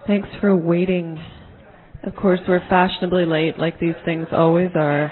Thanks for waiting. Of course, we're fashionably late, like these things always are.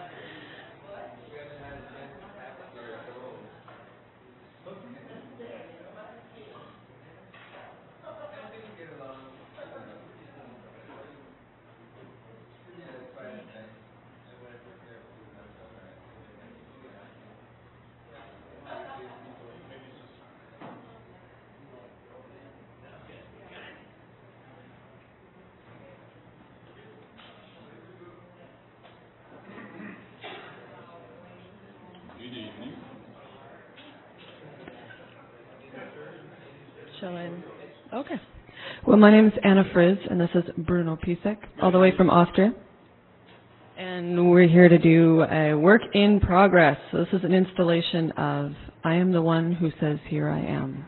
Shall I? Okay. Well, my name is Anna Frizz, and this is Bruno Pisek, all the way from Austria. And we're here to do a work in progress. So this is an installation of I Am the One Who Says Here I Am.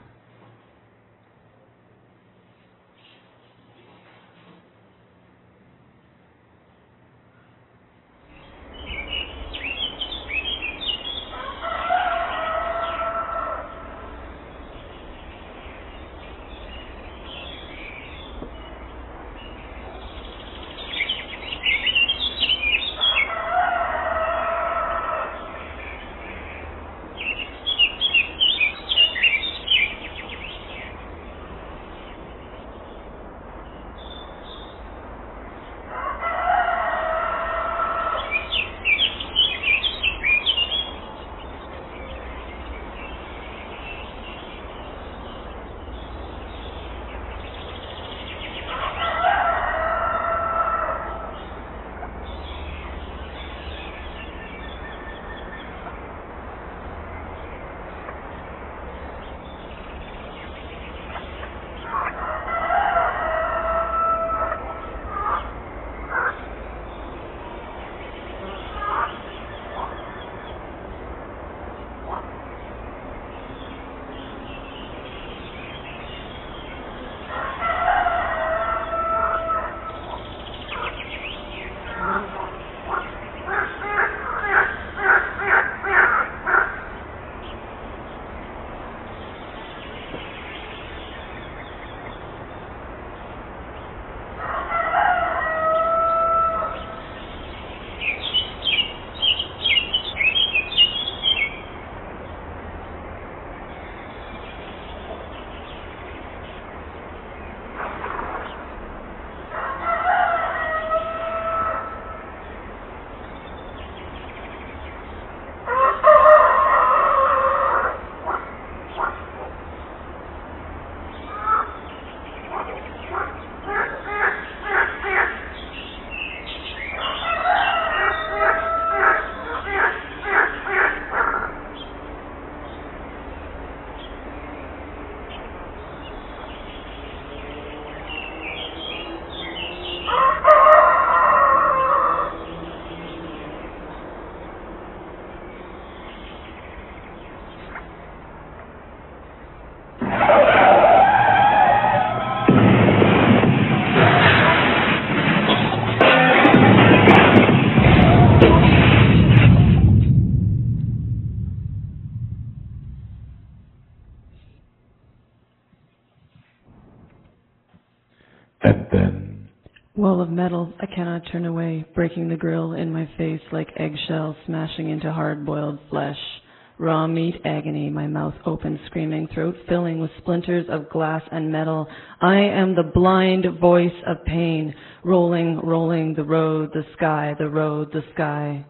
And then, Wall of metal, I cannot turn away, breaking the grill in my face like eggshells smashing into hard-boiled flesh. Raw meat agony, my mouth open, screaming, throat filling with splinters of glass and metal. I am the blind voice of pain, rolling, rolling, the road, the sky, the road, the sky.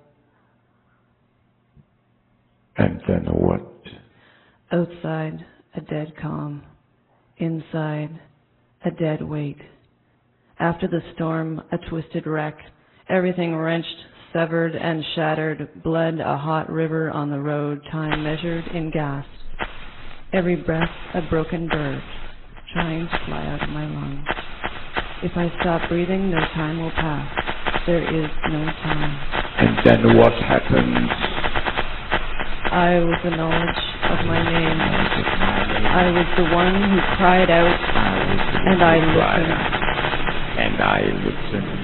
and then what? Outside, a dead calm. Inside, a dead weight. After the storm, a twisted wreck. Everything wrenched, severed, and shattered. Blood, a hot river on the road. Time measured in gasps. Every breath, a broken bird, trying to fly out of my lungs. If I stop breathing, no time will pass. There is no time. And then what happens? I was the knowledge of my name. I was the one who cried out, and I listened. And I listened.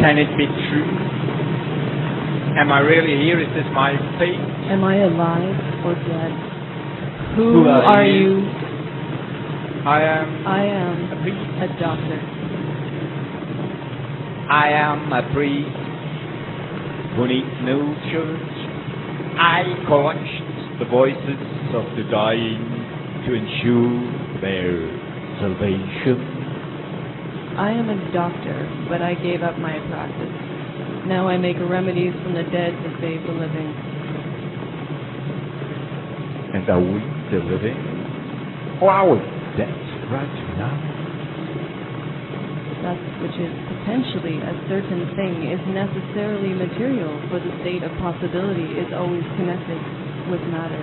Can it be true? Am I really here? Is this my fate? Am I alive or dead? Who are you? I am I am a priest. a doctor. I am a priest who needs no church. I collected the voices of the dying to ensure their salvation. I am a doctor, but I gave up my practice. Now I make remedies from the dead to save the living. And are we the living? Or are we dead right now? That which is potentially a certain thing is necessarily material, for the state of possibility is always connected with matter.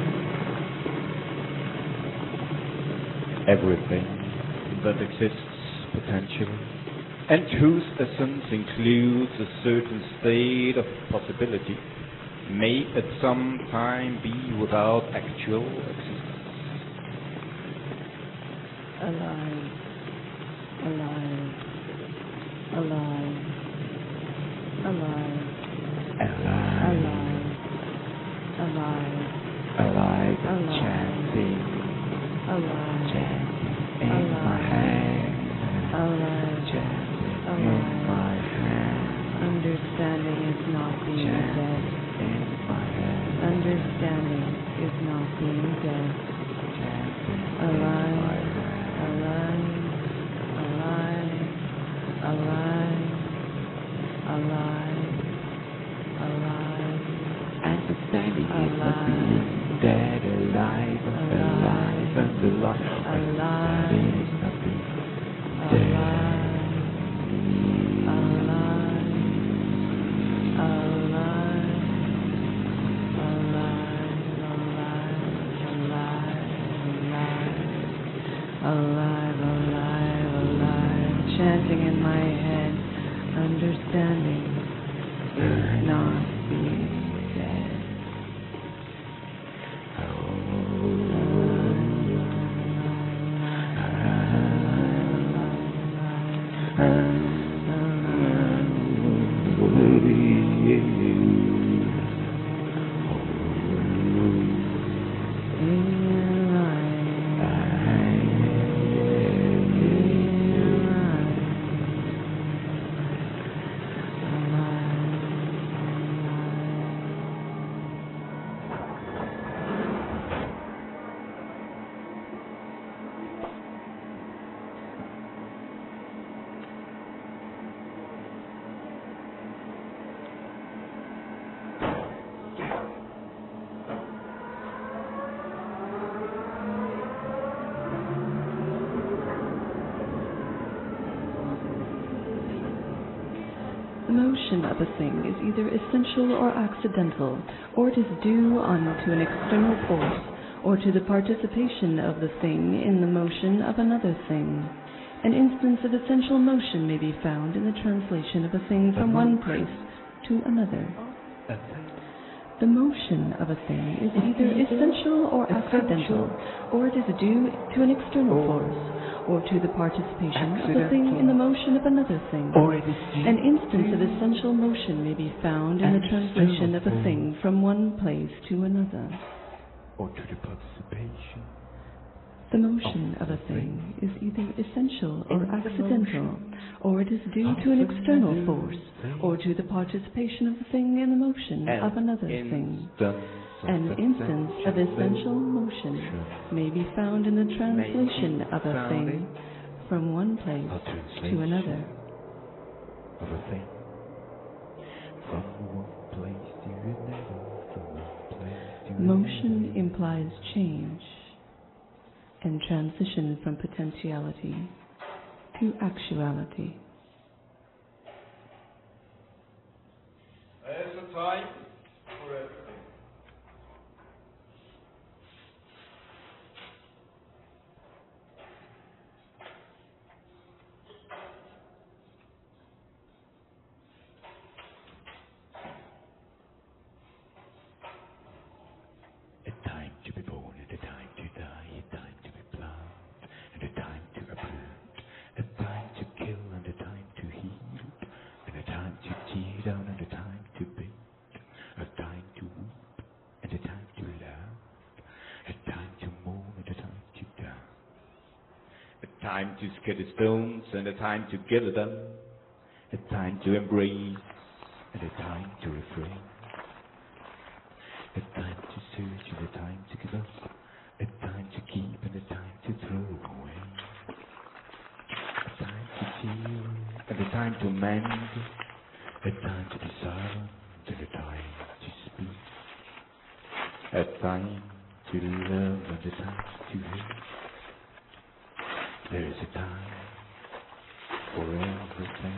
Everything that exists potentially, and whose essence includes a certain state of possibility, may at some time be without actual existence. Alive, alive, alive, alive, alive, alive, Alive, alive, chanting, alive, chanting in my hand, alive, chanting in alive. my hand, Understanding is not being dead. in my hand, Understanding is not being dead. chanting in Alive, my hand. alive, alive, alive, alive, alive. Understanding is not Alive. being dead, alive, alive, and alive. Understanding is not being dead. Alive, alive, alive, chanting in my head, understanding is not being dead. The motion of a thing is either essential or accidental, or it is due unto an external force, or to the participation of the thing in the motion of another thing. An instance of essential motion may be found in the translation of a thing from one place to another. The motion of a thing is either essential or accidental, or it is due to an external force, or to the participation of the thing in the motion of another thing. An instance of essential motion may be found in the translation of a thing from one place to another. Or to the participation. The motion of a thing is either essential or accidental, or it is due to an external force, or to the participation of the thing in the motion of another thing. An instance of essential motion may be found in the translation of a thing from one place to another. Of a thing. From one place to another. From one place to another. Motion implies change and transition from potentiality to actuality. There's a time for everything. A time to be born, and a time to die, a time to be plowed, and a time to uproot, a time to kill, and a time to heal, and a time to time to scatter stones and a time to gather them, a time to embrace and a time to refrain, a time to search and a time to give up, a time to keep and a time to throw away, a time to heal and a time to mend, a time to be silent and a time to speak, a time to love and a time to hate. There is a time for everything.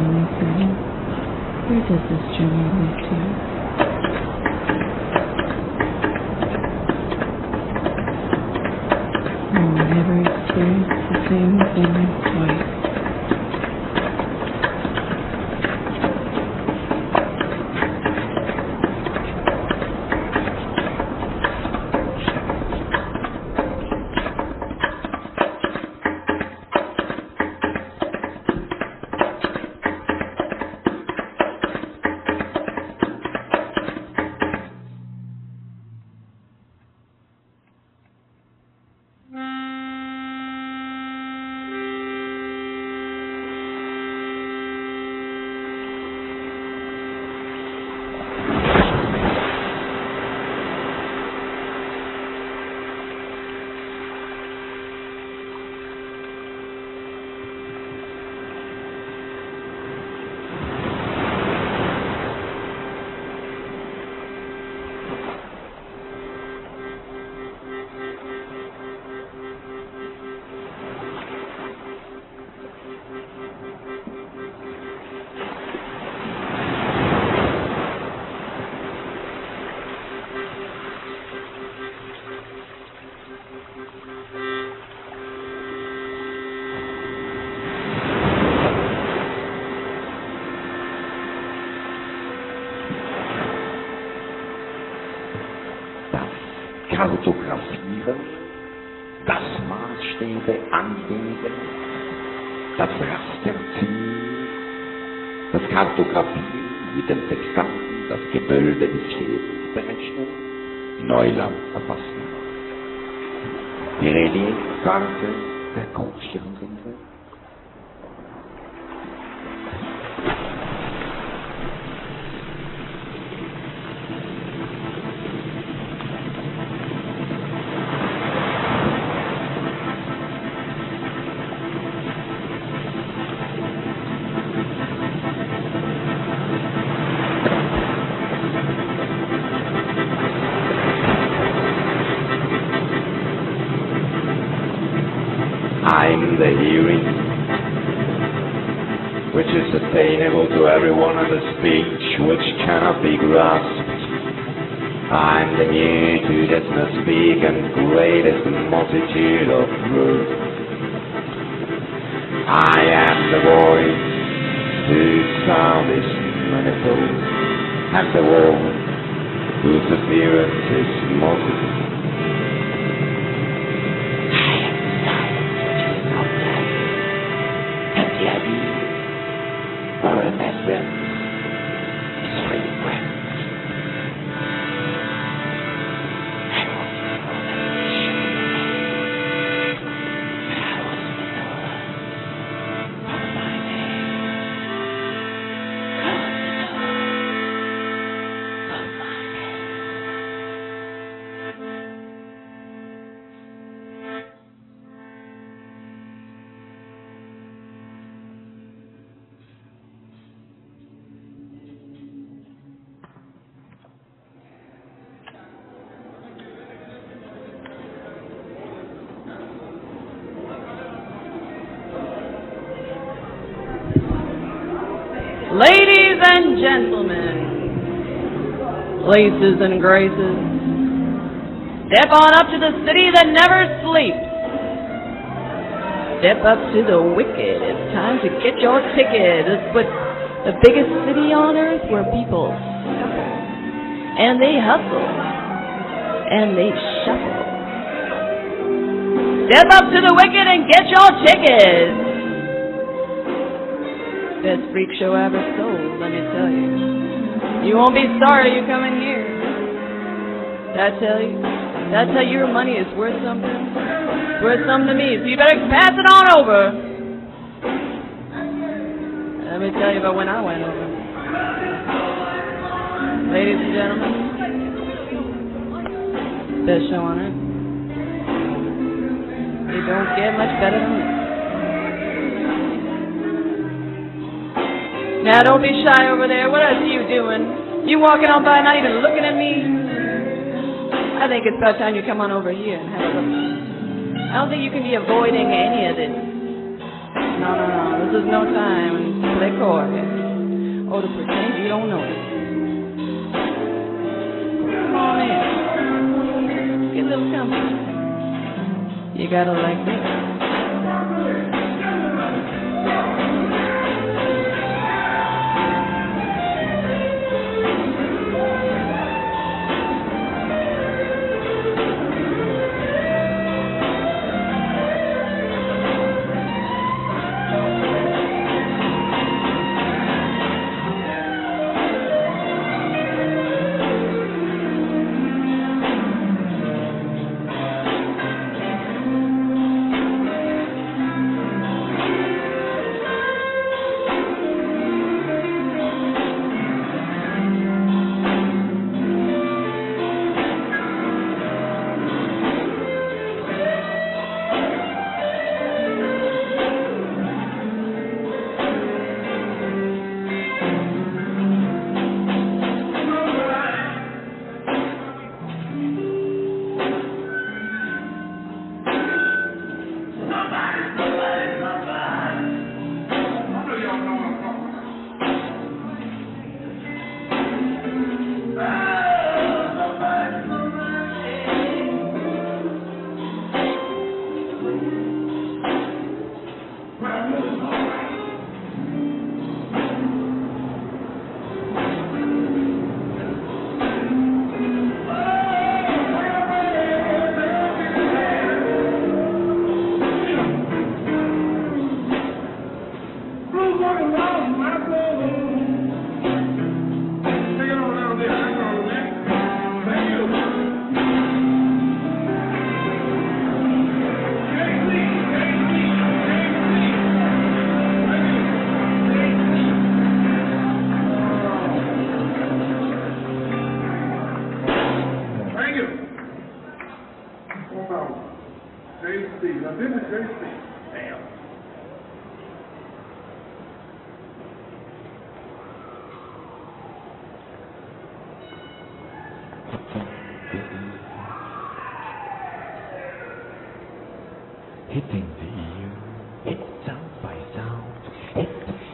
anything. Where does this journey lead to? I'll never experience the same thing twice. Kartografieren, das Maßstäbe anlegen, das Raster ziehen, das Kartografieren mit dem Sextanten, das Gewölbe des Lebens berechnen, Neuland erfassen. Die Reliefkarte der Großschirmwinkel. I'm the hearing, which is attainable to everyone, and the speech which cannot be grasped. I'm the mute who does not speak and greatest multitude of words. I am the voice whose sound is manifold, and the one whose appearance is multiple. Ladies and gentlemen, laces and graces, step on up to the city that never sleeps. Step up to the wicked. It's time to get your ticket. It's what the biggest city on earth where people shuffle, and they hustle, and they shuffle. Step up to the wicked and get your ticket. Best freak show ever sold, let me tell you. You won't be sorry you come in here. Did I tell you your money is worth something? It's worth something to me, so you better pass it on over. Let me tell you about when I went over. Ladies and gentlemen, best show on earth. It don't get much better than this. Now, don't be shy over there. What else are you doing? You walking on by, not even looking at me? I think it's about time you come on over here and have a look. I don't think you can be avoiding any of this. No. This is no time to play let go of it. Or to pretend you don't know it. Come on in. Get a little comfy. You gotta like this. Hitting the ear, hit sound by sound, hit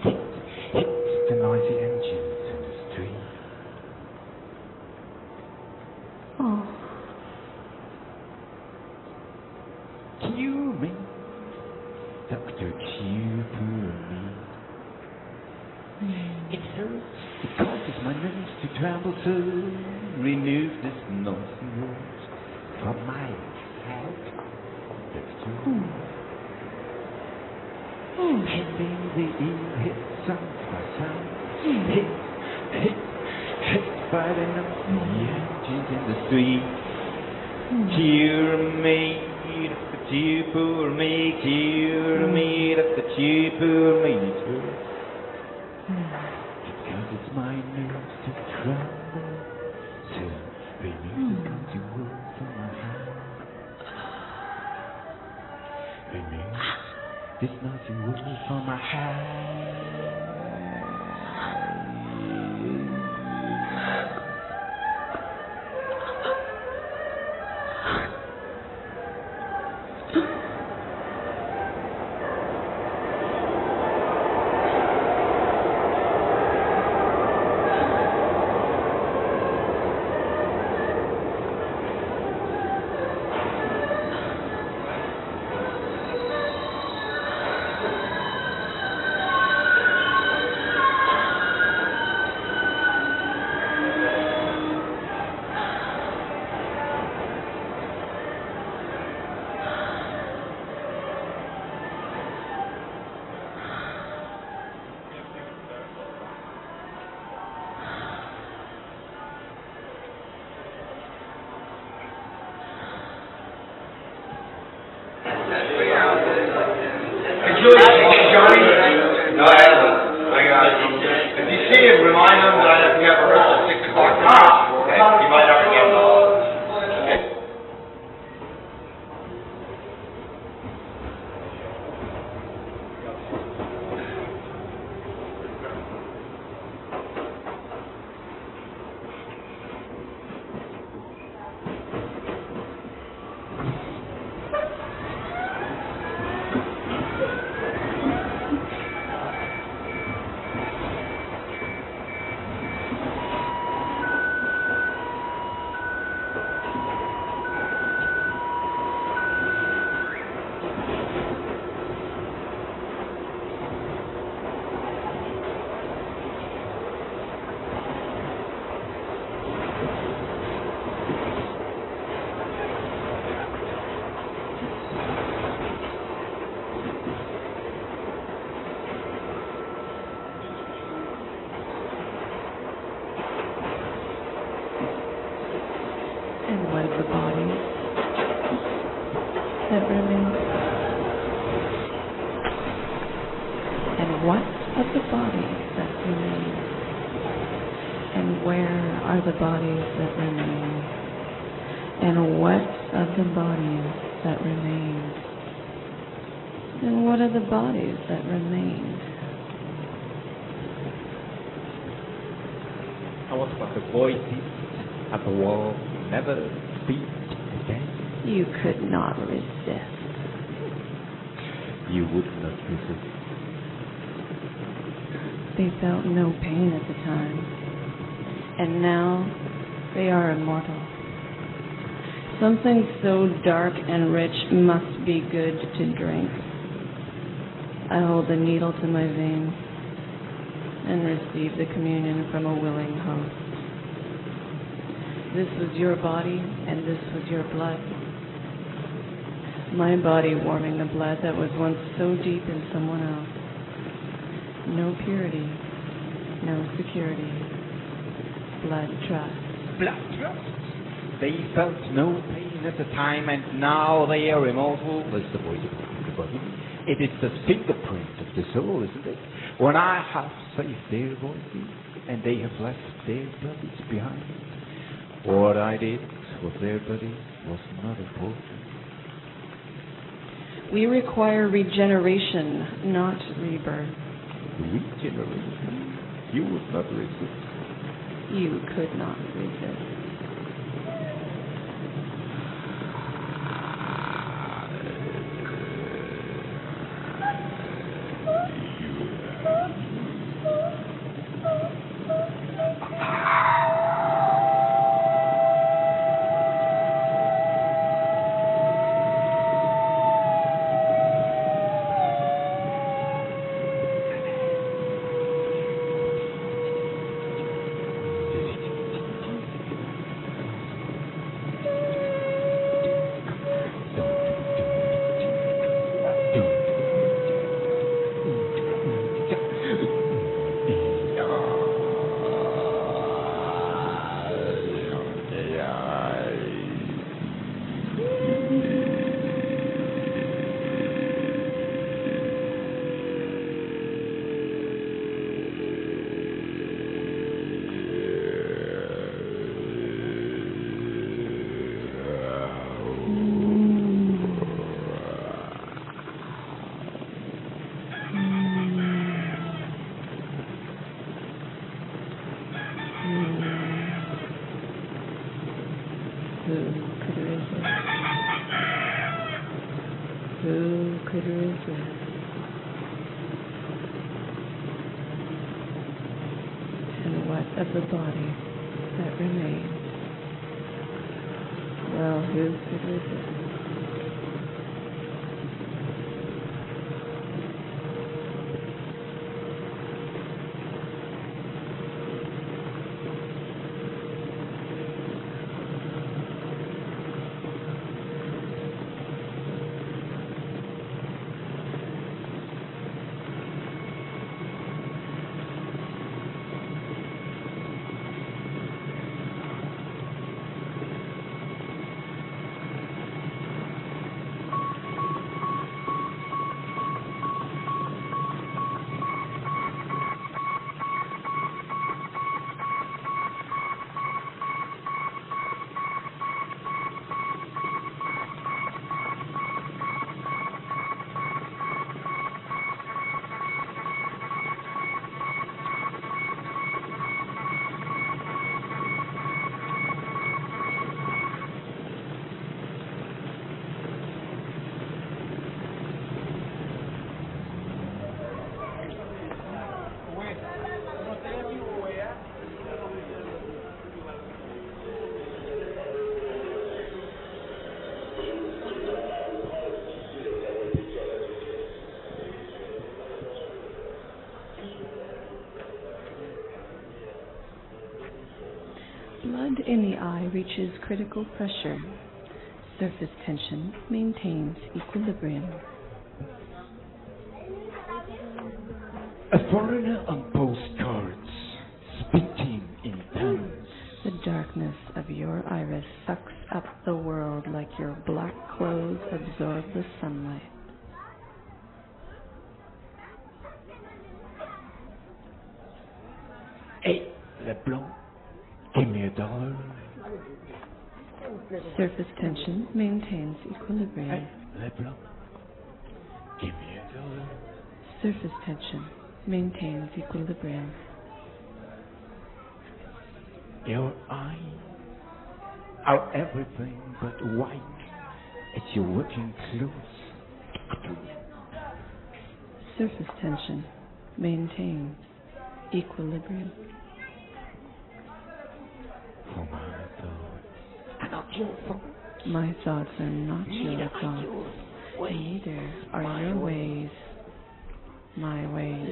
the noisy engines in the street. Oh. Cure me, Dr. Cure me. It hurts, it causes my nerves to tremble so. Remove this noisy noise from my head. Hitting the ear, hit sound by sound, hit by the noisy engines in the street. Cure me, Dr. Cure me, cure me, Dr. Cure me. It causes my nerves to tremble, so remove the noisy words from my head. Remove this noisy word from my head. No, I got it. If you see him, remind him that we have a rehearsal at 6 o'clock. Okay. He might not forget. what of the bodies that remain? And where are the bodies that remain? And what of the bodies that remain? And what are the bodies that remain? And what about the voices at the wall never speak again? You could not resist. You would not resist. They felt no pain at the time, and now they are immortal. Something so dark and rich must be good to drink. I hold the needle to my vein and receive the communion from a willing host. This was your body, and this was your blood. My body warming the blood that was once so deep in someone else. No purity, no security. Blood trust. Blood trust. They felt no pain at the time, and now they are immortal. That's the voice of the body. It is the fingerprint of the soul, isn't it? When I have saved their voices, and they have left their bodies behind. What I did with their bodies was not important. We require regeneration, not rebirth. Regeneration? You would not resist. You could not resist. Who could resist? And what of the body that remains? Well, who could resist? Blood in the eye reaches critical pressure. Surface tension maintains equilibrium. A foreigner on postcards, spitting in tongues. The darkness of your iris sucks up the world like your black clothes absorb the sunlight. Hey, LeBlanc, give me $1. Surface tension maintains equilibrium. Hey, LeBlanc, give me $1. Surface tension maintains equilibrium. Your eyes are everything but white as you're working close. Surface tension maintains equilibrium. For my thoughts are not your thoughts. My thoughts are not your thoughts. Neither are your ways my ways.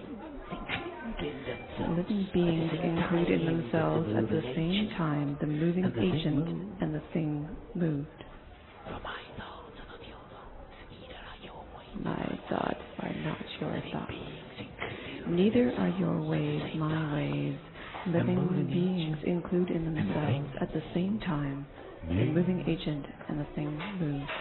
Living beings include in themselves at the same time the moving agent and the thing moved. For my thoughts are not your thoughts. Neither are your ways. My thoughts are not your thoughts. Neither are your ways my ways. Living beings include in themselves at the same time the moving agent and the thing moved.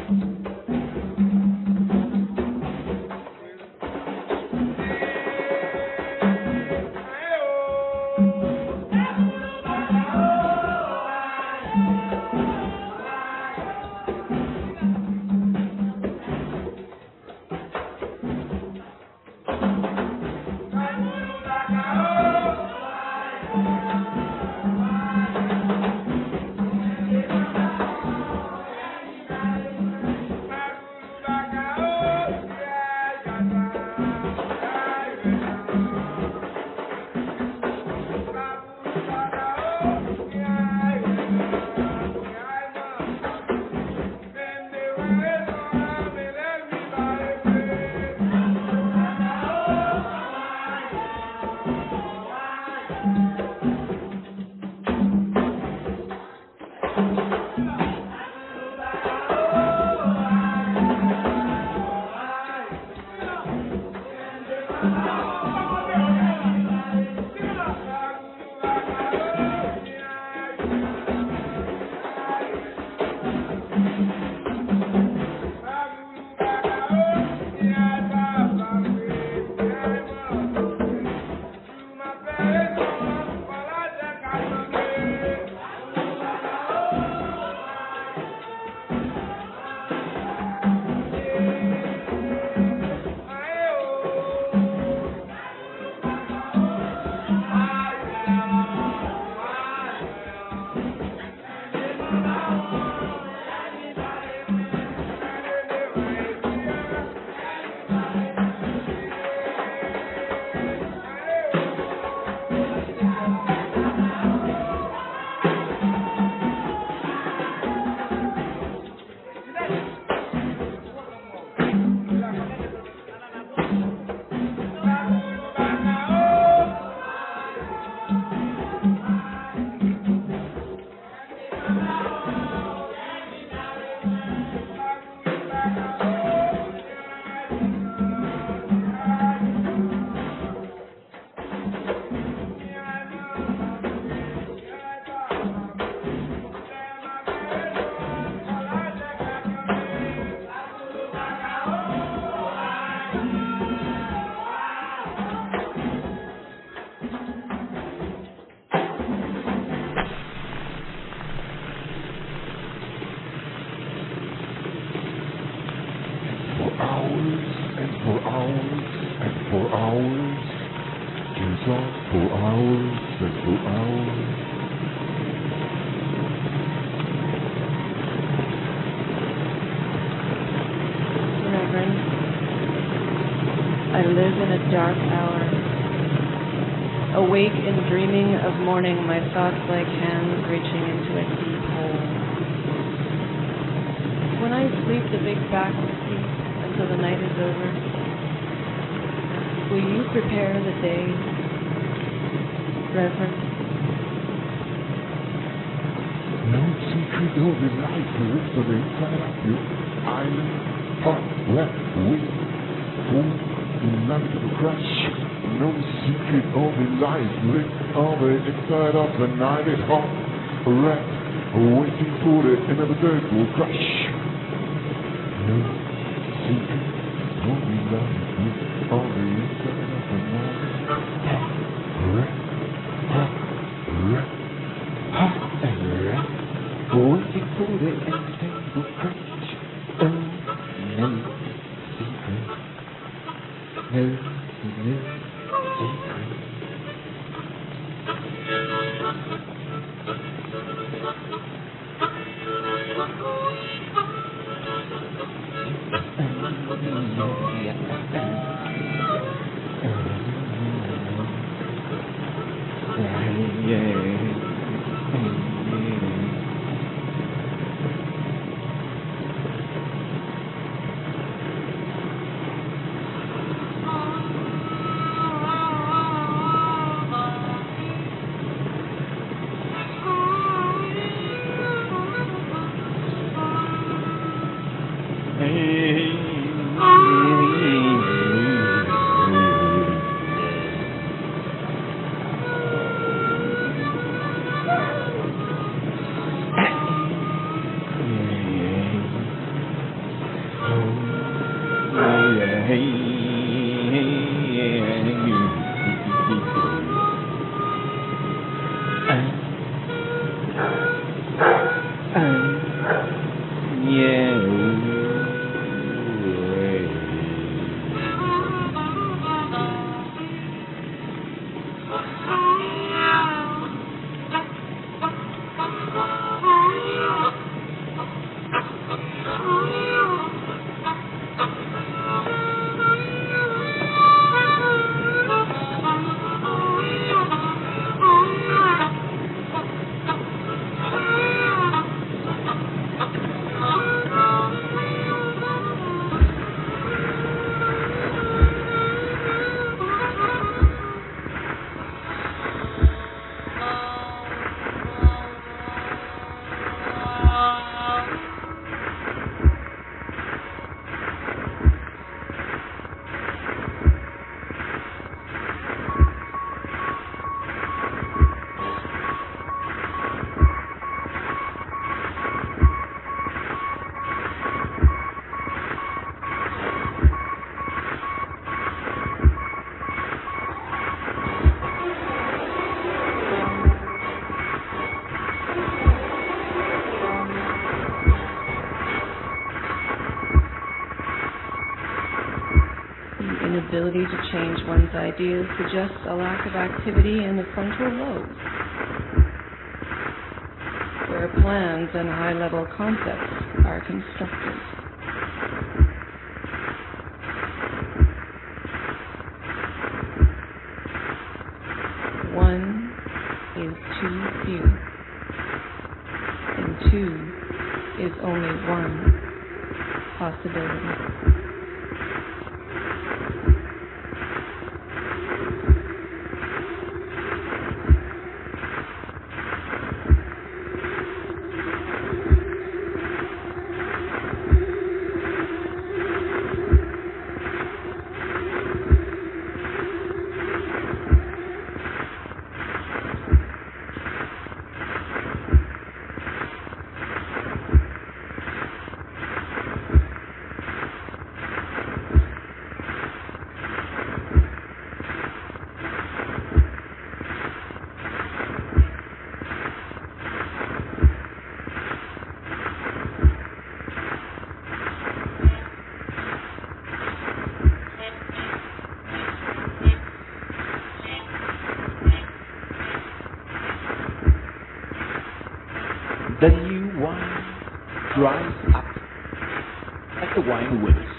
I live in a dark hour. Awake and dreaming of morning, my thoughts like hands reaching into a deep hole. When I sleep, the big back will sleep until the night is over. Will you prepare the day, Reverend? No secret of your life lives on the inside of you. Island, hot, wet, weak, fool, none to crash. No secret of your life lives on the inside of the night. It's hot, wet, waiting for the end of the day will crash. No secret of your life lives on the inside of the night. Hot, wet, hot, wet, hot, and wet. Waiting for the end of the day will crash. Oh, no secret. No secret. The inability to change one's ideas suggests a lack of activity in the frontal lobes, where plans and high-level concepts are constructed. One is too few, and two is only one possibility. The new wine dries up at the wine wells.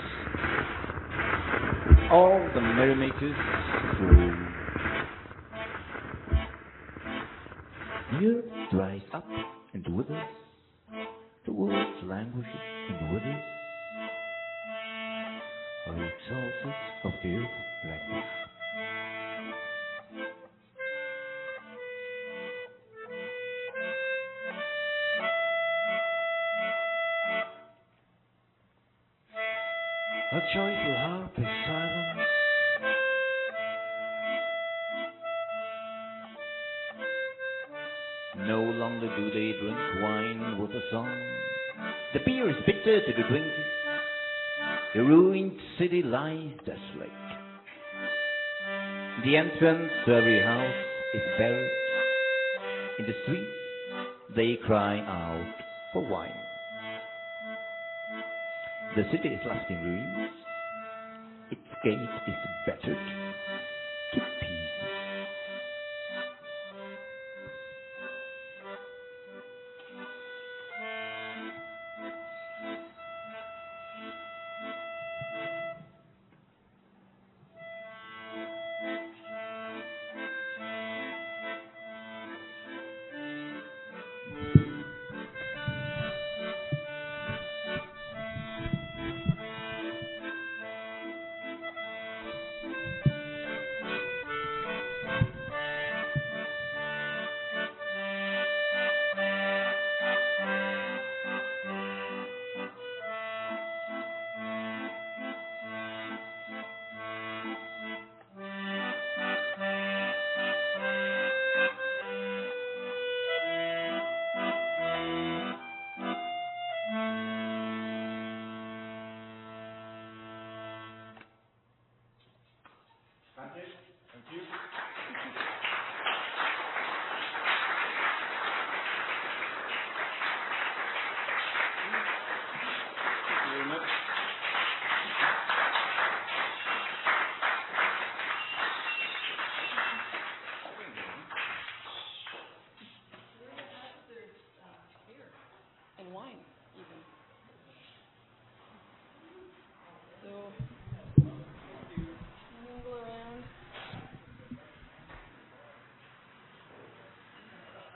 All the merrymakers through. The earth dries up and withers. The world languishes and withers. Are the exalted of the earth languish? A joyful harp is silent. No longer do they drink wine with a song. The beer is bitter to the drinkers. The ruined city lies desolate. The entrance to every house is buried. In the streets they cry out for wine. The city is left in ruins. Its gate is battered to pieces.